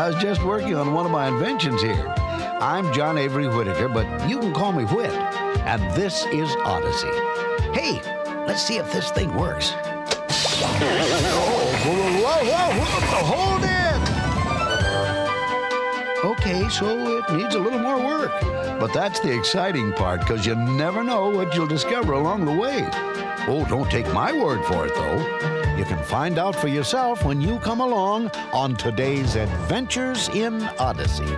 I was just working on one of my inventions here. I'm John Avery Whittaker, but you can call me Whit. And this is Odyssey. Hey, let's see if this thing works. Whoa, hold it! Okay, so it needs a little more work. But that's the exciting part, because you never know what you'll discover along the way. Oh, don't take my word for it, though. You can find out for yourself when you come along on today's Adventures in Odyssey.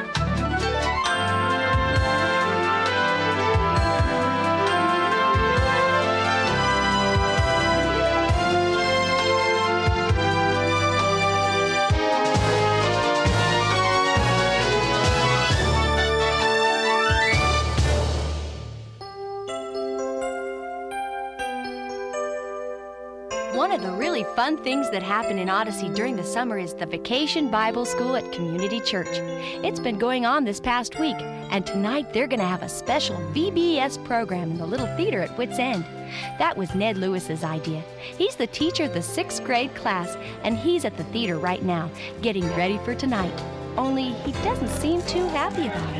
One of the really fun things that happen in Odyssey during the summer is the Vacation Bible School at Community Church. It's been going on this past week, and tonight they're going to have a special VBS program in the Little Theater at Wits End. That was Ned Lewis's idea. He's the teacher of the 6th grade class, and he's at the theater right now, getting ready for tonight. Only he doesn't seem too happy about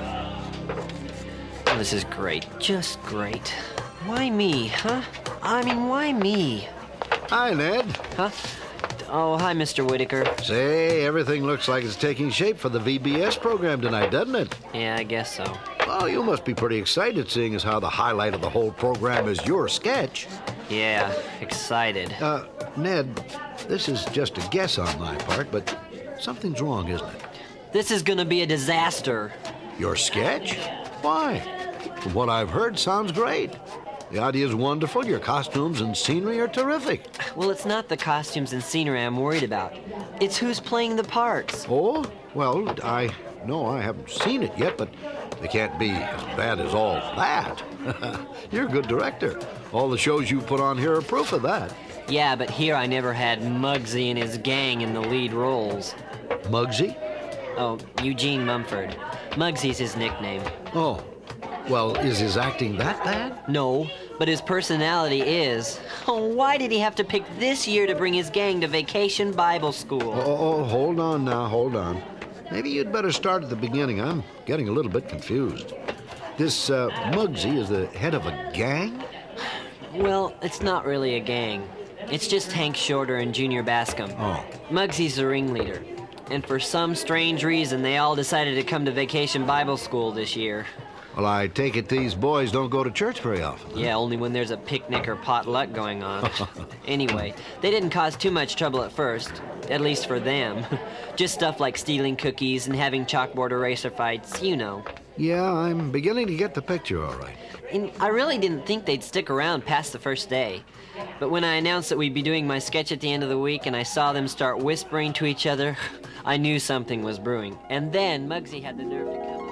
it. Oh, this is great. Just great. Why me, huh? I mean, why me? Hi, Ned. Huh? Oh, hi, Mr. Whittaker. Say, everything looks like it's taking shape for the VBS program tonight, doesn't it? Yeah, I guess so. Well, you must be pretty excited, seeing as how the highlight of the whole program is your sketch. Yeah, excited. Ned, this is just a guess on my part, but something's wrong, isn't it? This is gonna be a disaster. Your sketch? Why? From what I've heard, sounds great. The idea's wonderful. Your costumes and scenery are terrific. Well, it's not the costumes and scenery I'm worried about. It's who's playing the parts. Oh? Well, I haven't seen it yet, but it can't be as bad as all that. You're a good director. All the shows you put on here are proof of that. Yeah, but here I never had Muggsy and his gang in the lead roles. Muggsy? Oh, Eugene Mumford. Muggsy's his nickname. Oh. Well, is his acting that bad? No, but his personality is. Oh, why did he have to pick this year to bring his gang to Vacation Bible School? Oh, hold on now, hold on. Maybe you'd better start at the beginning. I'm getting a little bit confused. This Muggsy is the head of a gang? Well, it's not really a gang. It's just Hank Shorter and Junior Bascom. Oh. Muggsy's the ringleader. And for some strange reason, they all decided to come to Vacation Bible School this year. Well, I take it these boys don't go to church very often. Huh? Yeah, only when there's a picnic or potluck going on. Anyway, they didn't cause too much trouble at first, at least for them. Just stuff like stealing cookies and having chalkboard eraser fights, you know. Yeah, I'm beginning to get the picture, all right. And I really didn't think they'd stick around past the first day. But when I announced that we'd be doing my sketch at the end of the week and I saw them start whispering to each other, I knew something was brewing. And then Muggsy had the nerve to come up.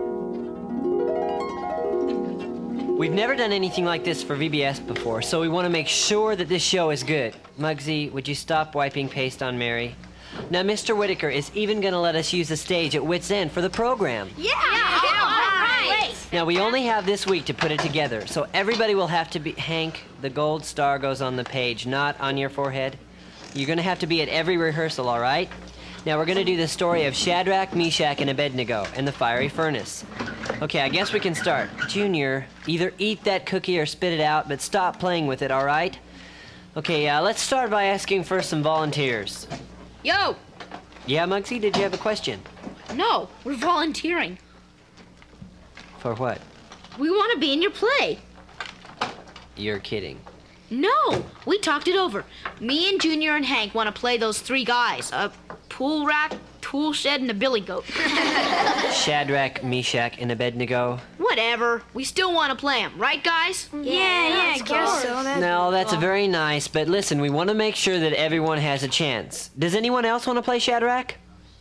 We've never done anything like this for VBS before, so we want to make sure that this show is good. Muggsy, would you stop wiping paste on Mary? Now, Mr. Whittaker is even going to let us use the stage at Wits End for the program. Yeah, all right. Now, we only have this week to put it together, so everybody will have to be... Hank, the gold star goes on the page, not on your forehead. You're going to have to be at every rehearsal, all right? Now, we're going to do the story of Shadrach, Meshach, and Abednego and the fiery furnace. Okay, I guess we can start. Junior, either eat that cookie or spit it out, but stop playing with it, all right? Okay, let's start by asking for some volunteers. Yo! Yeah, Muggsy, did you have a question? No, we're volunteering. For what? We want to be in your play. You're kidding. No, we talked it over. Me and Junior and Hank want to play those three guys. A pool rack, tool shed, and a billy goat. Shadrach, Meshach, and Abednego. Whatever. We still want to play them, right, guys? Yeah, I guess so. No, that's very nice, but listen, we want to make sure that everyone has a chance. Does anyone else want to play Shadrach?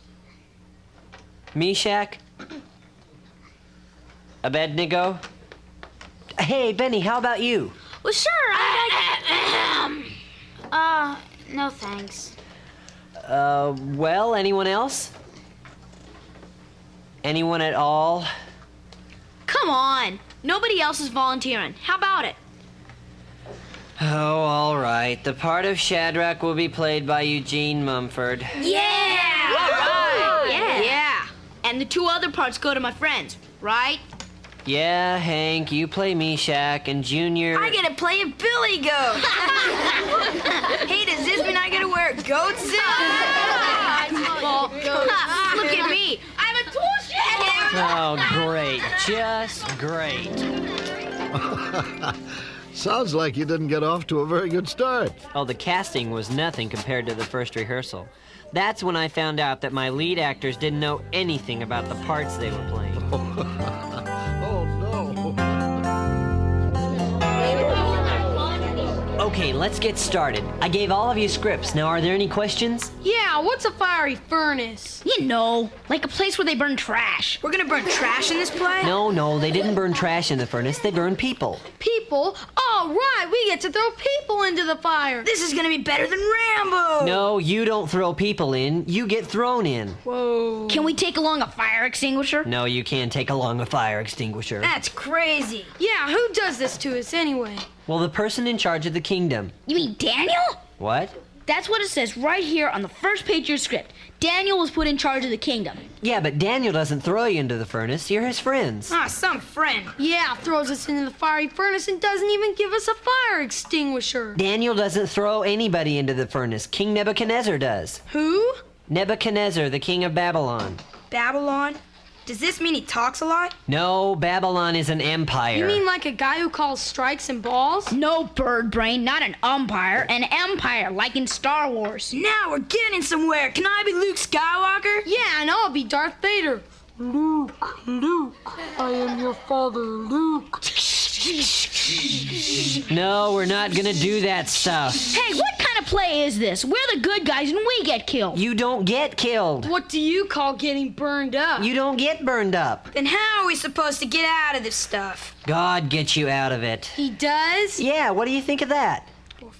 Meshach? Abednego? Hey, Benny, how about you? Well, sure, no thanks. Well, anyone else? Anyone at all? Come on. Nobody else is volunteering. How about it? Oh, all right. The part of Shadrach will be played by Eugene Mumford. Yeah! All right. and the 2 other parts go to my friends, right? Yeah, Hank, you play Meshack, and Junior... I get to play a billy goat. Hey, does this mean I get to wear a goat suit? Look at me. I'm a tool shed. Oh, great. Just great. Sounds like you didn't get off to a very good start. Oh, the casting was nothing compared to the first rehearsal. That's when I found out that my lead actors didn't know anything about the parts they were playing. Oh, no. Okay, let's get started. I gave all of you scripts. Now, are there any questions? Yeah, what's a fiery furnace? You know, like a place where they burn trash. We're gonna burn trash in this play? No, they didn't burn trash in the furnace. They burned people. People? Oh, right, we get to throw people into the fire. This is gonna be better than Rambo! No, you don't throw people in. You get thrown in. Whoa. Can we take along a fire extinguisher? No, you can't take along a fire extinguisher. That's crazy. Yeah, who does this to us anyway? Well, the person in charge of the kingdom. You mean Daniel? What? That's what it says right here on the first page of your script. Daniel was put in charge of the kingdom. Yeah, but Daniel doesn't throw you into the furnace. You're his friends. Ah, some friend. Yeah, throws us into the fiery furnace and doesn't even give us a fire extinguisher. Daniel doesn't throw anybody into the furnace. King Nebuchadnezzar does. Who? Nebuchadnezzar, the king of Babylon. Babylon? Does this mean he talks a lot? No, Babylon is an empire. You mean like a guy who calls strikes and balls? No, bird brain, not an umpire. An empire, like in Star Wars. Now we're getting somewhere. Can I be Luke Skywalker? Yeah, and I'll be Darth Vader. Luke, I am your father, Luke. No, we're not gonna do that stuff. Hey, what kind of play is this? We're the good guys and we get killed. You don't get killed. What do you call getting burned up? You don't get burned up. Then how are we supposed to get out of this stuff? God gets you out of it. He does? Yeah, what do you think of that?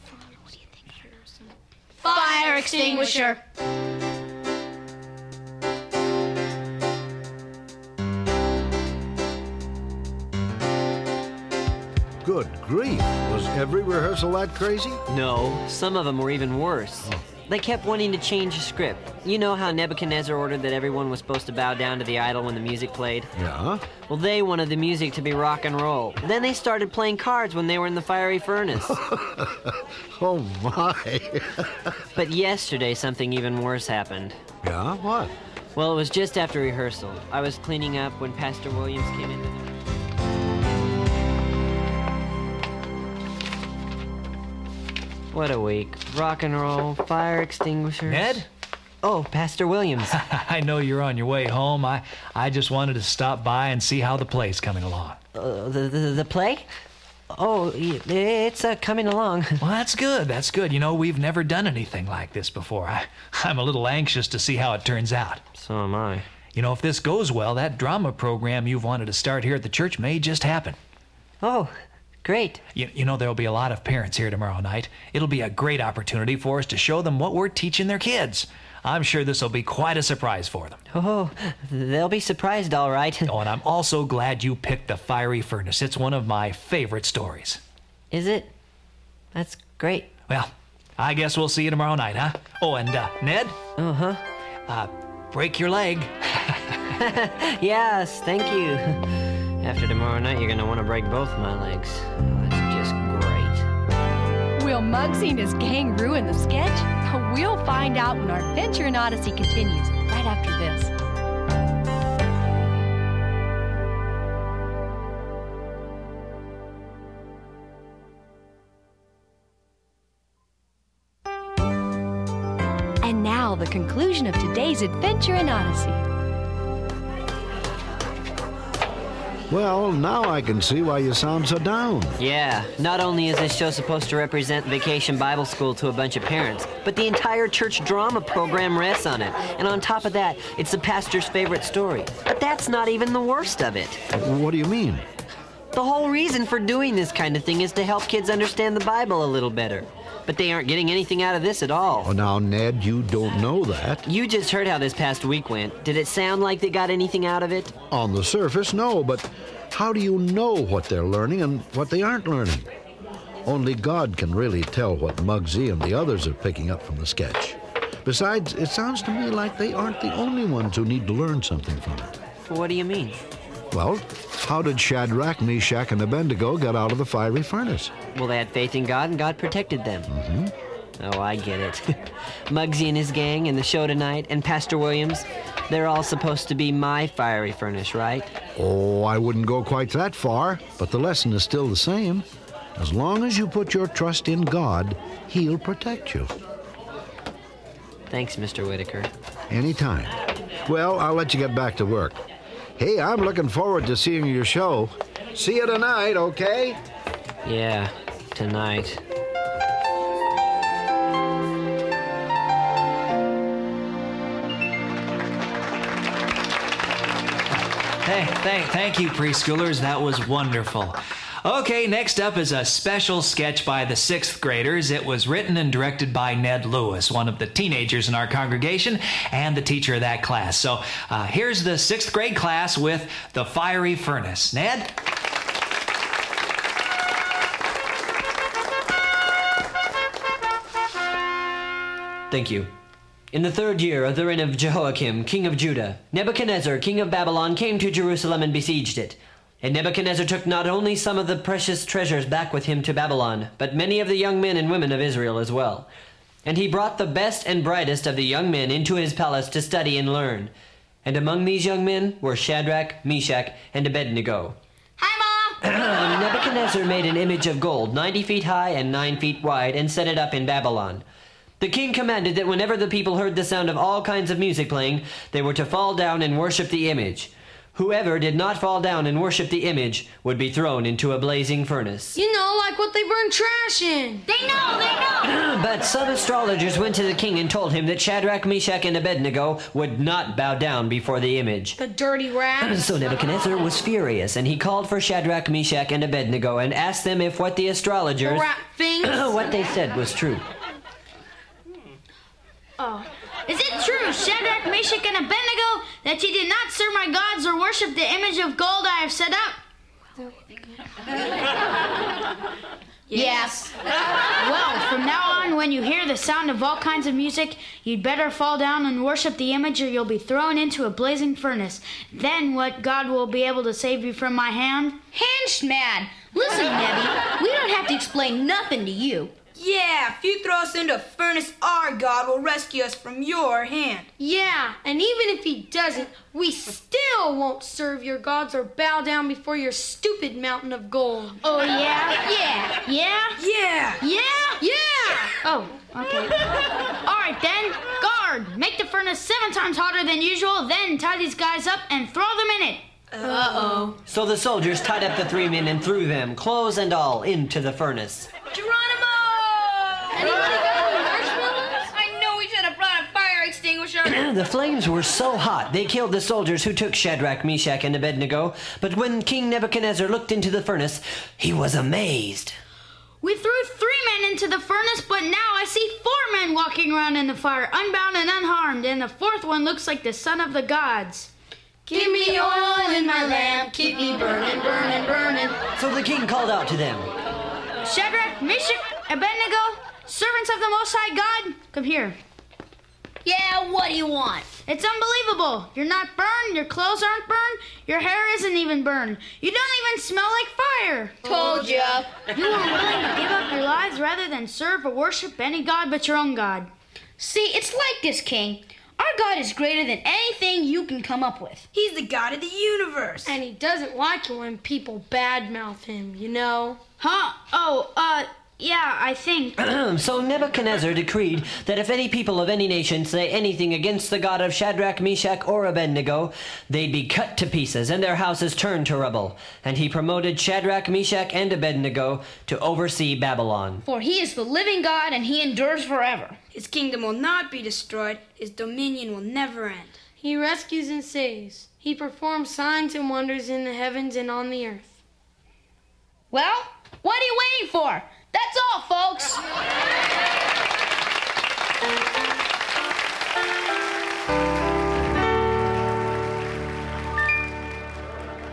Fire extinguisher. Good grief. Was every rehearsal that crazy? No, some of them were even worse. They kept wanting to change the script. You know how Nebuchadnezzar ordered that everyone was supposed to bow down to the idol when the music played? Yeah? Well, they wanted the music to be rock and roll. Then they started playing cards when they were in the fiery furnace. Oh, my. But yesterday, something even worse happened. Yeah? What? Well, it was just after rehearsal. I was cleaning up when Pastor Williams came in. What a week. Rock and roll, fire extinguishers. Ned? Oh, Pastor Williams. I know you're on your way home. I just wanted to stop by and see how the play's coming along. The play? Oh, it's coming along. Well, that's good. That's good. You know, we've never done anything like this before. I'm a little anxious to see how it turns out. So am I. You know, if this goes well, that drama program you've wanted to start here at the church may just happen. Oh, great. You know, there'll be a lot of parents here tomorrow night. It'll be a great opportunity for us to show them what we're teaching their kids. I'm sure this will be quite a surprise for them. Oh, they'll be surprised, all right. Oh, and I'm also glad you picked the fiery furnace. It's one of my favorite stories. Is it? That's great. Well, I guess we'll see you tomorrow night, huh? Oh, and Ned? Uh-huh. Break your leg. Yes, thank you. After tomorrow night, you're going to want to break both my legs. Oh, that's just great. Will Muggsy and his gang ruin the sketch? We'll find out when our adventure in Odyssey continues, right after this. And now, the conclusion of today's adventure in Odyssey. Well, now I can see why you sound so down. Yeah, not only is this show supposed to represent Vacation Bible School to a bunch of parents, but the entire church drama program rests on it. And on top of that, it's the pastor's favorite story. But that's not even the worst of it. What do you mean? The whole reason for doing this kind of thing is to help kids understand the Bible a little better. But they aren't getting anything out of this at all. Oh, now, Ned, you don't know that. You just heard how this past week went. Did it sound like they got anything out of it? On the surface, no, but how do you know what they're learning and what they aren't learning? Only God can really tell what Muggsy and the others are picking up from the sketch. Besides, it sounds to me like they aren't the only ones who need to learn something from it. What do you mean? Well, how did Shadrach, Meshach, and Abednego get out of the fiery furnace? Well, they had faith in God, and God protected them. Mm-hmm. Oh, I get it. Muggsy and his gang and the show tonight and Pastor Williams, they're all supposed to be my fiery furnace, right? Oh, I wouldn't go quite that far, but the lesson is still the same. As long as you put your trust in God, He'll protect you. Thanks, Mr. Whitaker. Anytime. Well, I'll let you get back to work. Hey, I'm looking forward to seeing your show. See you tonight, okay? Yeah, tonight. Hey, thank you, preschoolers. That was wonderful. Okay, next up is a special sketch by the 6th graders. It was written and directed by Ned Lewis, one of the teenagers in our congregation and the teacher of that class. So here's the 6th grade class with The Fiery Furnace. Ned? Thank you. In the 3rd year of the reign of Jehoiakim, king of Judah, Nebuchadnezzar, king of Babylon, came to Jerusalem and besieged it. And Nebuchadnezzar took not only some of the precious treasures back with him to Babylon, but many of the young men and women of Israel as well. And he brought the best and brightest of the young men into his palace to study and learn. And among these young men were Shadrach, Meshach, and Abednego. Hi, Mom! Nebuchadnezzar made an image of gold 90 feet high and 9 feet wide and set it up in Babylon. The king commanded that whenever the people heard the sound of all kinds of music playing, they were to fall down and worship the image. Whoever did not fall down and worship the image would be thrown into a blazing furnace. You know, like what they burn trash in. They know! But some astrologers went to the king and told him that Shadrach, Meshach, and Abednego would not bow down before the image. The dirty rats. So Nebuchadnezzar was furious, and he called for Shadrach, Meshach, and Abednego and asked them if what the astrologers... The rat things. what they said was true. Oh. Is it true, Shadrach, Meshach, and Abednego, that you did not serve my gods or worship the image of gold I have set up? Yes. Well, from now on, when you hear the sound of all kinds of music, you'd better fall down and worship the image or you'll be thrown into a blazing furnace. Then what God will be able to save you from my hand? Henchman! Listen, Nebby, we don't have to explain nothing to you. Yeah, if you throw us into a furnace, our God will rescue us from your hand. Yeah, and even if he doesn't, we still won't serve your gods or bow down before your stupid mountain of gold. Oh, yeah? Yeah. Yeah? Yeah. Yeah? Yeah! Oh, okay. All right, then. Guard, make the furnace 7 times hotter than usual, then tie these guys up and throw them in it. Uh-oh. So the soldiers tied up the 3 men and threw them, clothes and all, into the furnace. Geronimo! Anybody got any marshmallows? I know we should have brought a fire extinguisher. The flames were so hot, they killed the soldiers who took Shadrach, Meshach, and Abednego. But when King Nebuchadnezzar looked into the furnace, he was amazed. We threw 3 men into the furnace, but now I see 4 men walking around in the fire, unbound and unharmed, and the 4th one looks like the son of the gods. Give me oil in my lamp, keep me burning, burning, burning. So the king called out to them. Shadrach, Meshach, Abednego, servants of the Most High God, come here. Yeah, what do you want? It's unbelievable. You're not burned, your clothes aren't burned, your hair isn't even burned. You don't even smell like fire. Told ya. You are willing to give up your lives rather than serve or worship any god but your own God. See, it's like this, King. Our God is greater than anything you can come up with. He's the God of the universe. And he doesn't like it when people badmouth him, you know? Huh? Oh, yeah, I think. So Nebuchadnezzar decreed that if any people of any nation say anything against the God of Shadrach, Meshach, or Abednego, they'd be cut to pieces and their houses turned to rubble. And he promoted Shadrach, Meshach, and Abednego to oversee Babylon. For he is the living God and he endures forever. His kingdom will not be destroyed. His dominion will never end. He rescues and saves. He performs signs and wonders in the heavens and on the earth. Well, what are you waiting for? That's all, folks.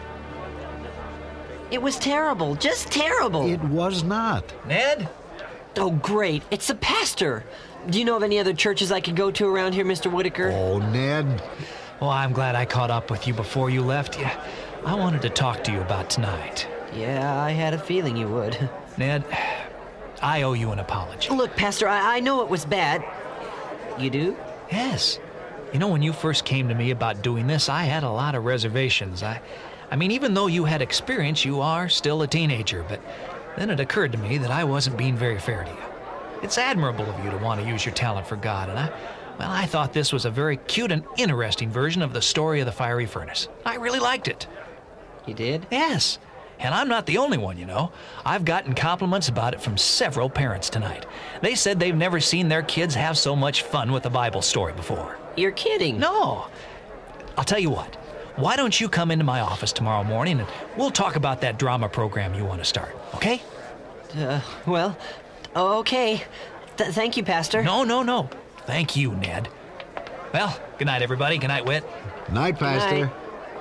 It was terrible, just terrible. It was not. Ned? Oh, great. It's the pastor. Do you know of any other churches I could go to around here, Mr. Whitaker? Oh, Ned. Well, I'm glad I caught up with you before you left. Yeah, I wanted to talk to you about tonight. Yeah, I had a feeling you would. Ned, I owe you an apology. Look, Pastor, I know it was bad. You do? Yes. You know, when you first came to me about doing this, I had a lot of reservations. I mean, even though you had experience, you are still a teenager, but then it occurred to me that I wasn't being very fair to you. It's admirable of you to want to use your talent for God, and I thought this was a very cute and interesting version of the story of the fiery furnace. I really liked it. You did? Yes. And I'm not the only one, you know. I've gotten compliments about it from several parents tonight. They said they've never seen their kids have so much fun with a Bible story before. You're kidding. No. I'll tell you what. Why don't you come into my office tomorrow morning and we'll talk about that drama program you want to start, okay? Well, okay. Thank you, Pastor. No. Thank you, Ned. Well, good night, everybody. Good night, Whit. Night, Pastor. Night.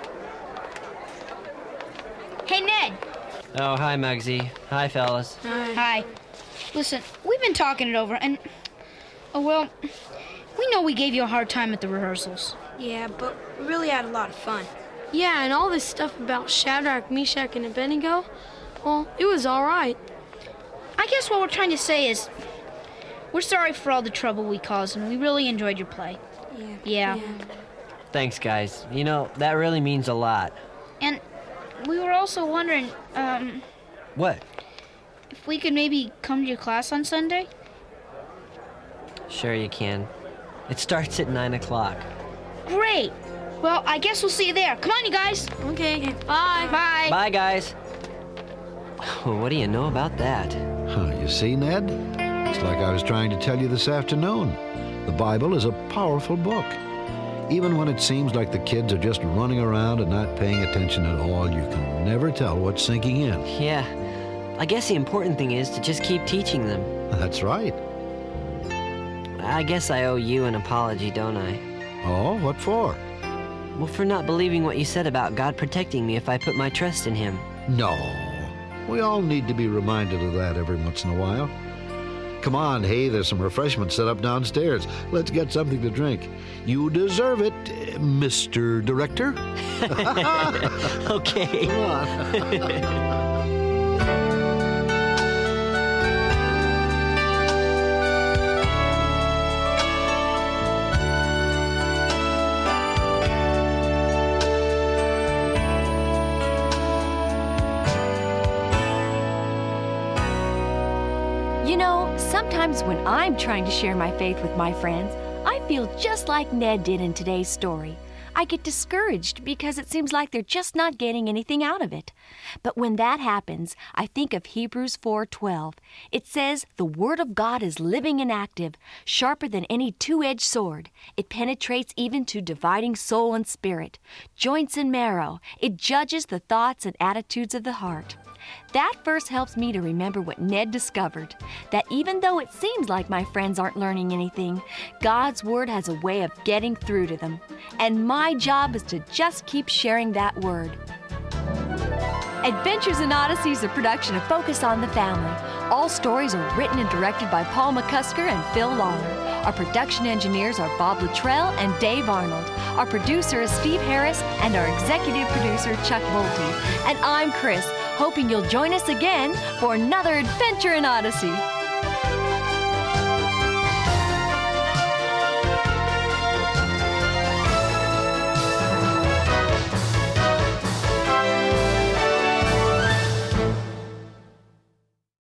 Hey, Ned. Oh, hi, Muggsy. Hi, fellas. Hi. Listen, we've been talking it over, and, well, we know we gave you a hard time at the rehearsals. Yeah, but we really had a lot of fun. Yeah, and all this stuff about Shadrach, Meshach, and Abednego, well, it was all right. I guess what we're trying to say is we're sorry for all the trouble we caused, and we really enjoyed your play. Yeah. Thanks, guys. You know, that really means a lot. And we were also wondering, What? if we could maybe come to your class on Sunday? Sure you can. It starts at 9 o'clock. Great. Well, I guess we'll see you there. Come on, you guys. Okay, bye. Bye. Bye, guys. Oh, what do you know about that? You see, Ned? It's like I was trying to tell you this afternoon. The Bible is a powerful book. Even when it seems like the kids are just running around and not paying attention at all, you can never tell what's sinking in. Yeah. I guess the important thing is to just keep teaching them. That's right. I guess I owe you an apology, don't I? Oh, what for? Well, for not believing what you said about God protecting me if I put my trust in Him. No. We all need to be reminded of that every once in a while. Come on, hey, there's some refreshments set up downstairs. Let's get something to drink. You deserve it, Mr. Director. Okay. Come on. You know, sometimes when I'm trying to share my faith with my friends, I feel just like Ned did in today's story. I get discouraged because it seems like they're just not getting anything out of it. But when that happens, I think of Hebrews 4:12. It says, "The Word of God is living and active, sharper than any two-edged sword. It penetrates even to dividing soul and spirit, joints and marrow. It judges the thoughts and attitudes of the heart." That verse helps me to remember what Ned discovered, that even though it seems like my friends aren't learning anything, God's Word has a way of getting through to them. And my job is to just keep sharing that Word. Adventures in Odyssey is a production of Focus on the Family. All stories are written and directed by Paul McCusker and Phil Lawler. Our production engineers are Bob Luttrell and Dave Arnold. Our producer is Steve Harris, and our executive producer, Chuck Bolte. And I'm Chris, hoping you'll join us again for another adventure in Odyssey.